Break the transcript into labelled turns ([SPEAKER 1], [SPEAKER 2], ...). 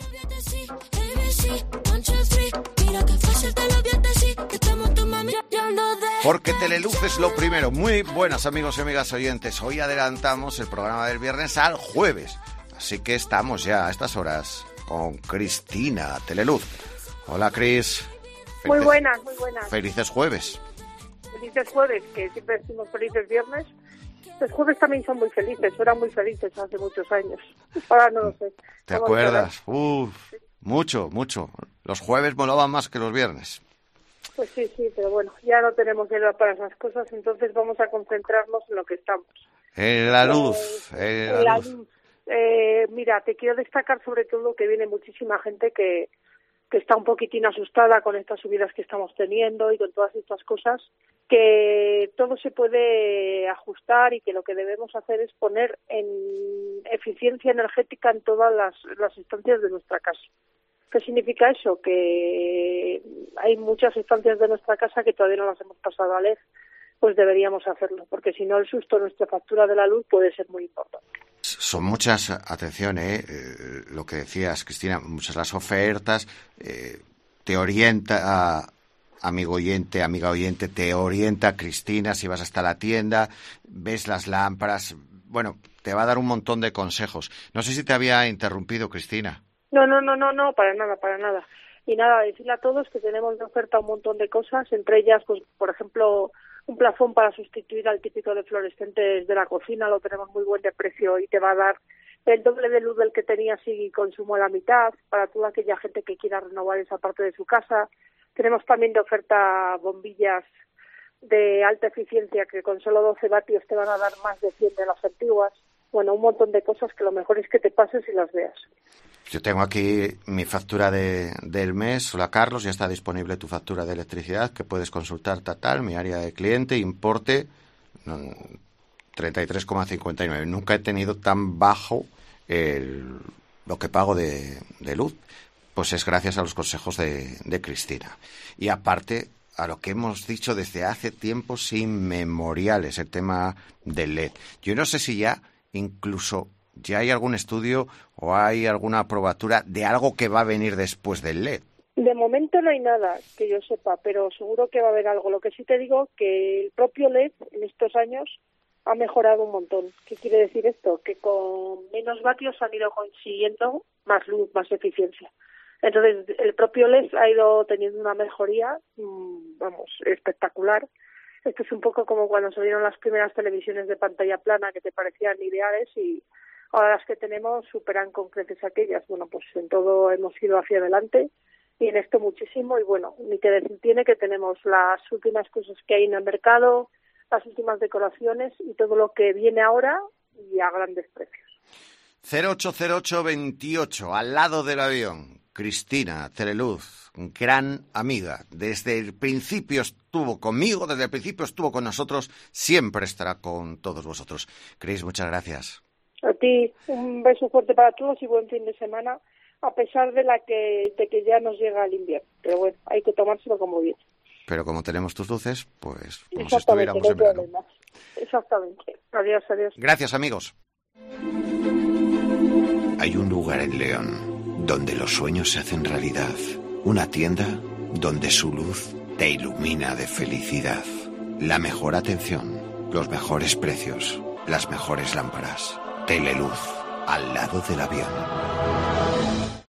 [SPEAKER 1] Porque Teleluz es lo primero. Muy buenas, amigos y amigas oyentes. Hoy adelantamos el programa del viernes al jueves. Así que estamos ya a estas horas con Cristina Teleluz. Hola, Cris.
[SPEAKER 2] Muy buenas, muy buenas.
[SPEAKER 1] Felices jueves.
[SPEAKER 2] Felices jueves, que siempre decimos felices viernes. Los jueves también son muy felices, eran muy felices hace muchos años. Ahora no lo sé.
[SPEAKER 1] ¿Te acuerdas? Uf, mucho. Los jueves molaban más que los viernes.
[SPEAKER 2] Pues sí, pero bueno, ya no tenemos edad para esas cosas, entonces vamos a concentrarnos en lo que estamos.
[SPEAKER 1] En la luz. En la luz.
[SPEAKER 2] Mira, te quiero destacar sobre todo que viene muchísima gente que está un poquitín asustada con estas subidas que estamos teniendo y con todas estas cosas, que todo se puede ajustar y que lo que debemos hacer es poner en eficiencia energética en todas las instancias de nuestra casa. ¿Qué significa eso? Que hay muchas instancias de nuestra casa que todavía no las hemos pasado a LED, pues deberíamos hacerlo, porque si no el susto de nuestra factura de la luz puede ser muy importante.
[SPEAKER 1] Son muchas, atención, lo que decías, Cristina, muchas las ofertas, te orienta, amigo oyente, amiga oyente, te orienta Cristina si vas hasta la tienda, ves las lámparas, bueno, te va a dar un montón de consejos. No sé si te había interrumpido, Cristina.
[SPEAKER 2] No, para nada. Y nada, decirle a todos que tenemos de oferta un montón de cosas, entre ellas, pues, por ejemplo, un plafón para sustituir al típico de fluorescentes de la cocina, lo tenemos muy buen de precio y te va a dar el doble de luz del que tenías y consumo a la mitad, para toda aquella gente que quiera renovar esa parte de su casa. Tenemos también de oferta bombillas de alta eficiencia que con solo 12 vatios te van a dar más de 100 de las antiguas. Bueno, un montón de cosas que lo mejor es que te pases y las veas.
[SPEAKER 1] Yo tengo aquí mi factura del mes. Hola, Carlos, ya está disponible tu factura de electricidad que puedes consultar mi área de cliente, importe 33,59. Nunca he tenido tan bajo lo que pago de luz. Pues es gracias a los consejos de Cristina. Y aparte, a lo que hemos dicho desde hace tiempos inmemoriales, el tema del LED. Yo no sé si ya incluso ya hay algún estudio o hay alguna probatura de algo que va a venir después del LED.
[SPEAKER 2] De momento no hay nada que yo sepa, pero seguro que va a haber algo. Lo que sí te digo que el propio LED en estos años ha mejorado un montón. ¿Qué quiere decir esto? Que con menos vatios han ido consiguiendo más luz, más eficiencia. Entonces el propio LED ha ido teniendo una mejoría, espectacular. Esto es un poco como cuando salieron las primeras televisiones de pantalla plana que te parecían ideales y ahora las que tenemos superan con creces aquellas. Bueno, pues en todo hemos ido hacia adelante y en esto muchísimo. Y bueno, ni que decir tiene que tenemos las últimas cosas que hay en el mercado, las últimas decoraciones y todo lo que viene ahora y a grandes precios.
[SPEAKER 1] 080828, al lado del avión. Cristina Teleluz, gran amiga. Desde el principio estuvo conmigo, desde el principio estuvo con nosotros, siempre estará con todos vosotros. Cris, muchas gracias.
[SPEAKER 2] A ti, un beso fuerte para todos y buen fin de semana, a pesar de que ya nos llega el invierno. Pero bueno, hay que tomárselo como bien.
[SPEAKER 1] Pero como tenemos tus luces, pues como si estuviéramos en verano.
[SPEAKER 2] Exactamente. Adiós.
[SPEAKER 1] Gracias, amigos.
[SPEAKER 3] Hay un lugar en León donde los sueños se hacen realidad. Una tienda donde su luz te ilumina de felicidad. La mejor atención, los mejores precios, las mejores lámparas. Teleluz, al lado del avión.